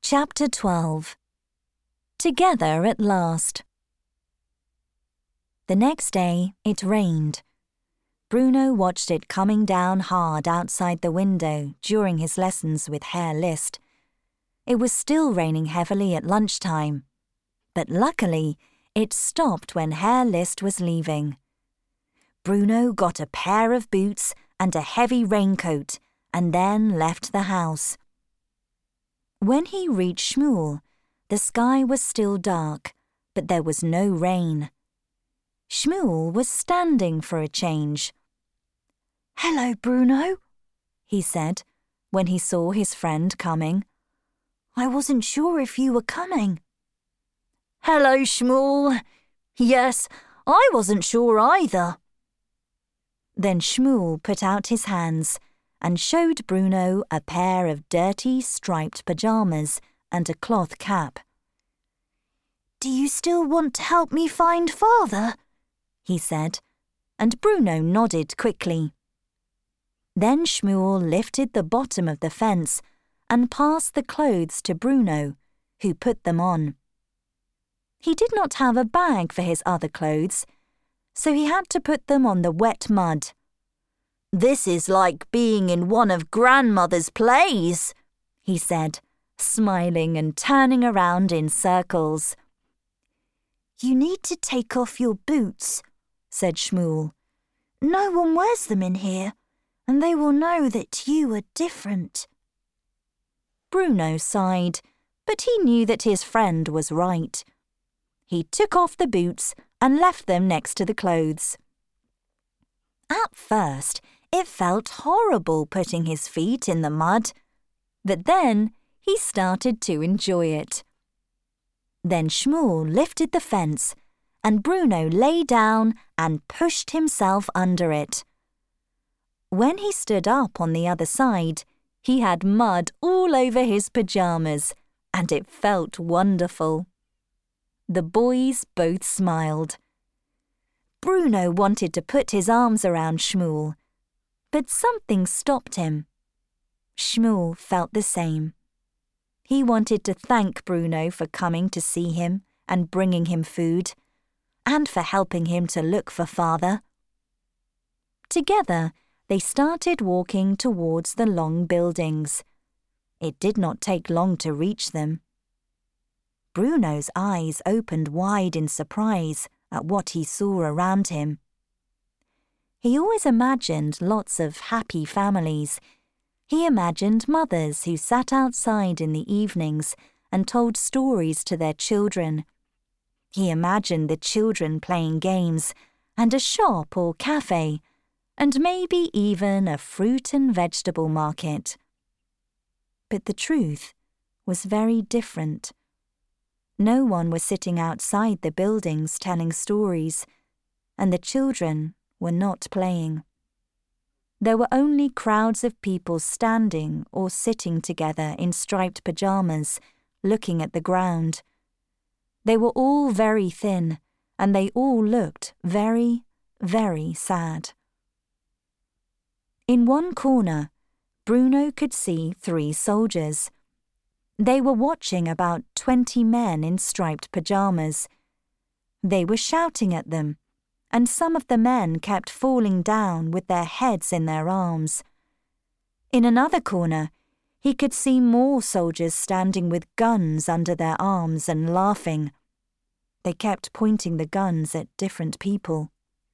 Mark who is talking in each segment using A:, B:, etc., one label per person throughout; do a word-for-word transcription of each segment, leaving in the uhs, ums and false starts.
A: Chapter twelve. Together at last. The next day it rained. Bruno watched it coming down hard outside the window during his lessons with Herr List. It was still raining heavily at lunchtime, but luckily it stopped when Herr List was leaving. Bruno got a pair of boots and a heavy raincoat and then left the house. When he reached Shmuel, the sky was still dark, but there was no rain. Shmuel was standing for a change. "Hello, Bruno," he said when he saw his friend coming. "I wasn't sure if you were coming." "Hello, Shmuel. Yes, I wasn't sure either." Then Shmuel put out his hands and showed Bruno a pair of dirty striped pajamas and a cloth cap. "Do you still want to help me find Father?" he said, and Bruno nodded quickly. Then Shmuel lifted the bottom of the fence and passed the clothes to Bruno, who put them on. He did not have a bag for his other clothes, so he had to put them on the wet mud. "This is like being in one of Grandmother's plays," he said, smiling and turning around in circles. "You need to take off your boots," said Shmuel. "No one wears them in here, and they will know that you are different." Bruno sighed, but he knew that his friend was right. He took off the boots and left them next to the clothes. At first, it felt horrible putting his feet in the mud, but then he started to enjoy it. Then Shmuel lifted the fence, and Bruno lay down and pushed himself under it. When he stood up on the other side, he had mud all over his pajamas, and it felt wonderful. The boys both smiled. Bruno wanted to put his arms around Shmuel, but something stopped him. Shmuel felt the same. He wanted to thank Bruno for coming to see him and bringing him food, and for helping him to look for Father. Together, they started walking towards the long buildings. It did not take long to reach them. Bruno's eyes opened wide in surprise at what he saw around him. He always imagined lots of happy families. He imagined mothers who sat outside in the evenings and told stories to their children. He imagined the children playing games, and a shop or cafe, and maybe even a fruit and vegetable market. But the truth was very different. No one was sitting outside the buildings telling stories, and the children were not playing. There were only crowds of people standing or sitting together in striped pajamas, looking at the ground. They were all very thin, and they all looked very, very sad. In one corner, Bruno could see three soldiers. They were watching about twenty men in striped pajamas. They were shouting at them, and some of the men kept falling down with their heads in their arms. In another corner, he could see more soldiers standing with guns under their arms and laughing. They kept pointing the guns at different people.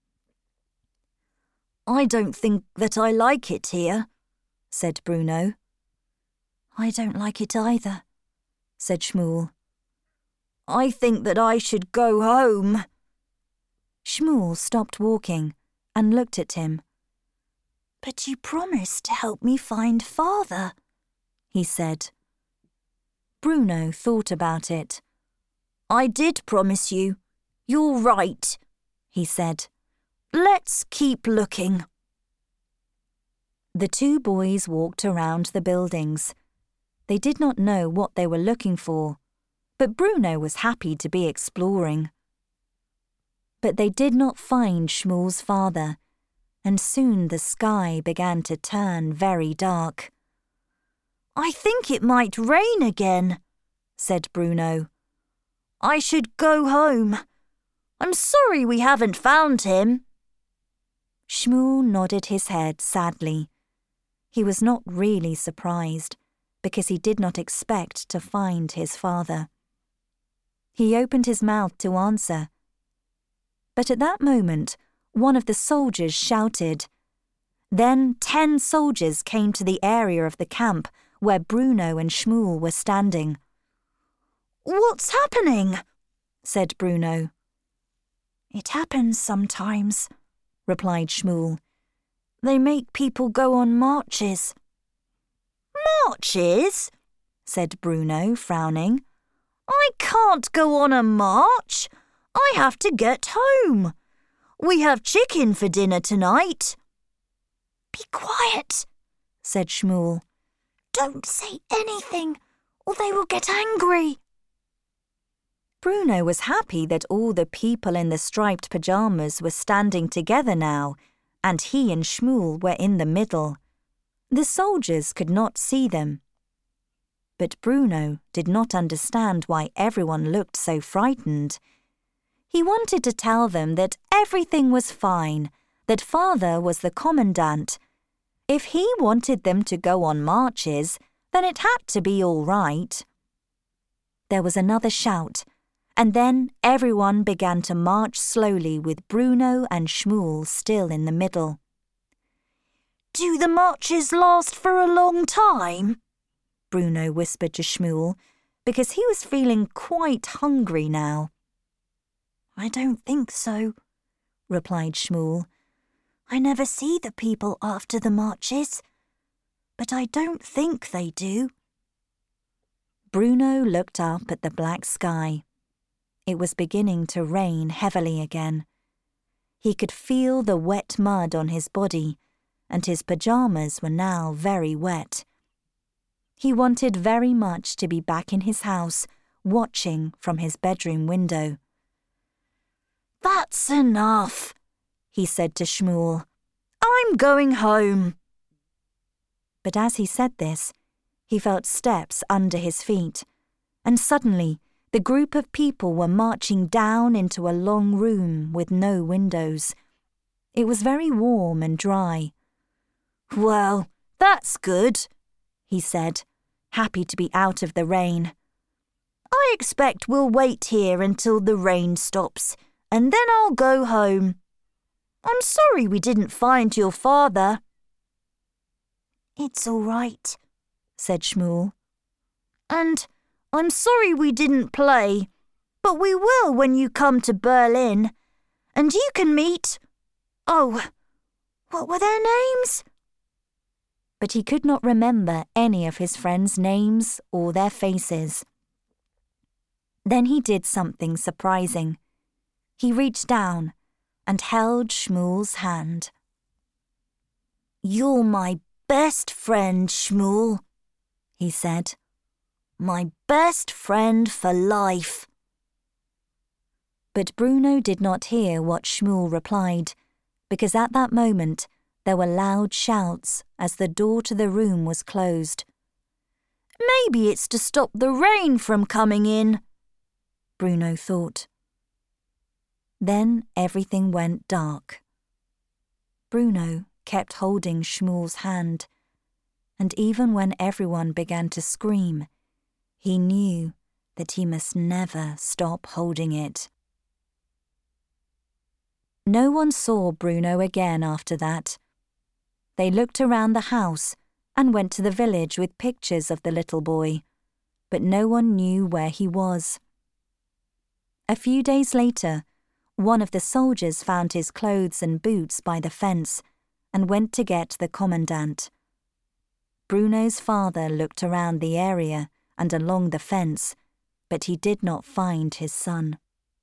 A: "I don't think that I like it here," said Bruno. "I don't like it either," said Shmuel. "I think that I should go home." Shmuel stopped walking and looked at him. "But you promised to help me find Father," he said. Bruno thought about it. "I did promise you. You're right," he said. "Let's keep looking." The two boys walked around the buildings. They did not know what they were looking for, but Bruno was happy to be exploring. But they did not find Shmuel's father, and soon the sky began to turn very dark. "I think it might rain again," said Bruno. "I should go home. I'm sorry we haven't found him." Shmuel nodded his head sadly. He was not really surprised, because he did not expect to find his father. He opened his mouth to answer. But at that moment, one of the soldiers shouted. Then ten soldiers came to the area of the camp where Bruno and Shmuel were standing. "What's happening?" said Bruno. "It happens sometimes," replied Shmuel. "They make people go on marches." "Marches?" said Bruno, frowning. "I can't go on a march. I have to get home. We have chicken for dinner tonight." "Be quiet," said Shmuel. "Don't say anything, or they will get angry." Bruno was happy that all the people in the striped pyjamas were standing together now, and he and Shmuel were in the middle. The soldiers could not see them. But Bruno did not understand why everyone looked so frightened. He wanted to tell them that everything was fine, that Father was the commandant. If he wanted them to go on marches, then it had to be all right. There was another shout, and then everyone began to march slowly with Bruno and Shmuel still in the middle. "Do the marches last for a long time?" Bruno whispered to Shmuel, because he was feeling quite hungry now. "I don't think so," replied Shmuel. "I never see the people after the marches, but I don't think they do." Bruno looked up at the black sky. It was beginning to rain heavily again. He could feel the wet mud on his body, and his pyjamas were now very wet. He wanted very much to be back in his house, watching from his bedroom window. "That's enough," he said to Shmuel. "I'm going home." But as he said this, he felt steps under his feet, and suddenly the group of people were marching down into a long room with no windows. It was very warm and dry. "Well, that's good," he said, happy to be out of the rain. "I expect we'll wait here until the rain stops, and then I'll go home. I'm sorry we didn't find your father." "It's all right," said Shmuel. "And I'm sorry we didn't play, but we will when you come to Berlin, and you can meet... Oh, what were their names?" But he could not remember any of his friends' names or their faces. Then he did something surprising. He reached down and held Shmuel's hand. "You're my best friend, Shmuel," he said. "My best friend for life." But Bruno did not hear what Shmuel replied, because at that moment there were loud shouts as the door to the room was closed. "Maybe it's to stop the rain from coming in," Bruno thought. Then everything went dark. Bruno kept holding Shmuel's hand, and even when everyone began to scream, he knew that he must never stop holding it. No one saw Bruno again after that. They looked around the house and went to the village with pictures of the little boy, but no one knew where he was. A few days later, one of the soldiers found his clothes and boots by the fence and went to get the commandant. Bruno's father looked around the area and along the fence, but he did not find his son.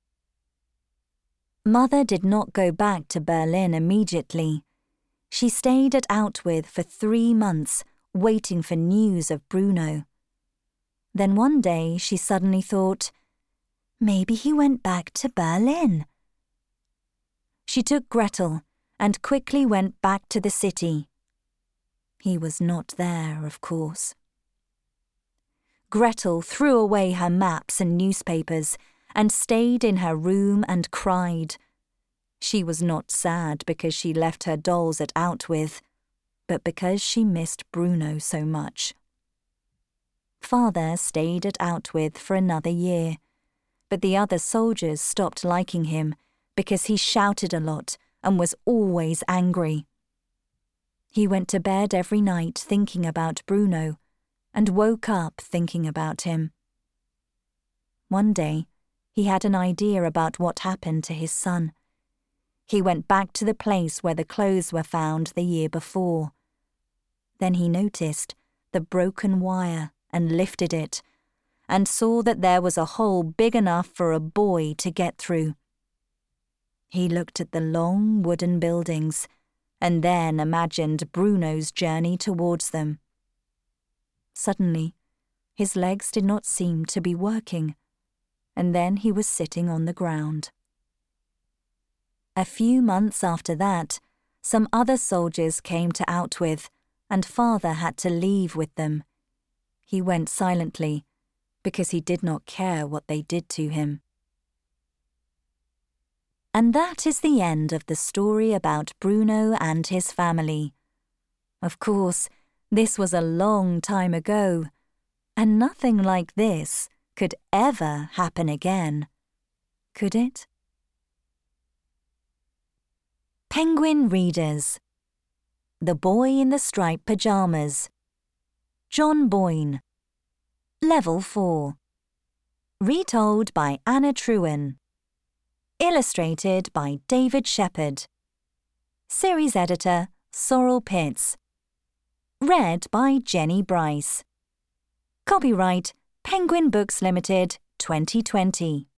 A: Mother did not go back to Berlin immediately. She stayed at Outwith for three months, waiting for news of Bruno. Then one day she suddenly thought, maybe he went back to Berlin. She took Gretel and quickly went back to the city. He was not there, of course. Gretel threw away her maps and newspapers and stayed in her room and cried. She was not sad because she left her dolls at Outwith, but because she missed Bruno so much. Father stayed at Outwith for another year, but the other soldiers stopped liking him because he shouted a lot and was always angry. He went to bed every night thinking about Bruno and woke up thinking about him. One day, he had an idea about what happened to his son. He went back to the place where the clothes were found the year before. Then he noticed the broken wire and lifted it, and saw that there was a hole big enough for a boy to get through. He looked at the long wooden buildings, and then imagined Bruno's journey towards them. Suddenly, his legs did not seem to be working, and then he was sitting on the ground. A few months after that, some other soldiers came to Outwith, and Father had to leave with them. He went silently, because he did not care what they did to him. And that is the end of the story about Bruno and his family. Of course, this was a long time ago, and nothing like this could ever happen again, could it? Penguin Readers. The Boy in the Striped Pyjamas. John Boyne. Level four. Retold by Anna Trewin. Illustrated by David Shepherd. Series Editor Sorrel Pitts. Read by Jenny Bryce. Copyright Penguin Books Limited twenty twenty.